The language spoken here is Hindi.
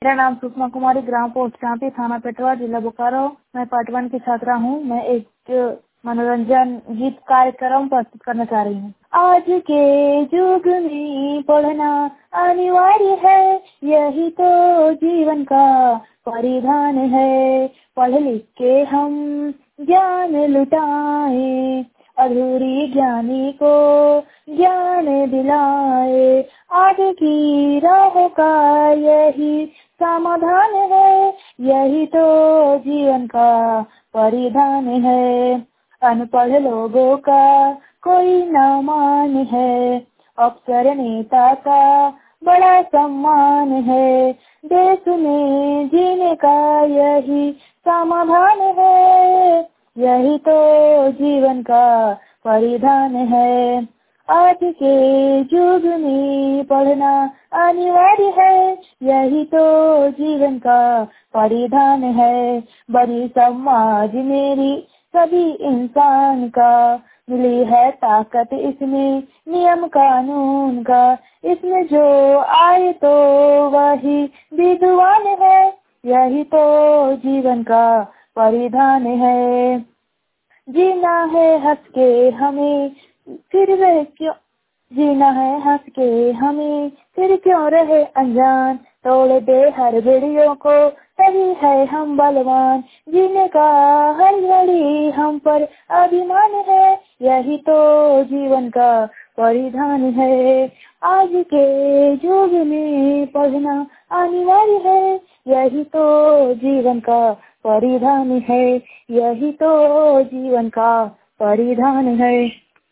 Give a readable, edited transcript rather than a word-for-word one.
मेरा नाम सुषमा कुमारी, ग्राम पोस्ट चांपी, थाना पेटवा, जिला बोकारो। मैं पार्ट 1 की छात्रा हूँ। मैं एक मनोरंजन गीत कार्यक्रम प्रस्तुत करना चाह रही हूँ। आज के युग में पढ़ना अनिवार्य है, यही तो जीवन का परिधान है। पढ़ लिख के हम ज्ञान लुटाए, अधूरी ज्ञानी को ज्ञान दिलाए। आगे की राह का यही समाधान है, यही तो जीवन का परिधान है। अनपढ़ लोगों का कोई न मान है, अफसर नेता का बड़ा सम्मान है। देश में जीने का यही समाधान है, यही तो जीवन का परिधान है। आज के युग में पढ़ना अनिवार्य है, यही तो जीवन का परिधान है। बड़ी समाज मेरी सभी इंसान का, मिली है ताकत इसमें नियम कानून का। इसमें जो आए तो वही विद्वान है, यही तो जीवन का परिधान है। जीना है हंस के हमें, फिर वह क्यों जीना है हंस के हमें, फिर क्यों रहे अनजान। तोड़ दे हर बेड़ियों को, तभी है हम बलवान। जीने का हर घड़ी हम पर अभिमान है, यही तो जीवन का परिधान है। आज के युग में पढ़ना अनिवार्य है, यही तो जीवन का परिधान है, यही तो जीवन का परिधान है।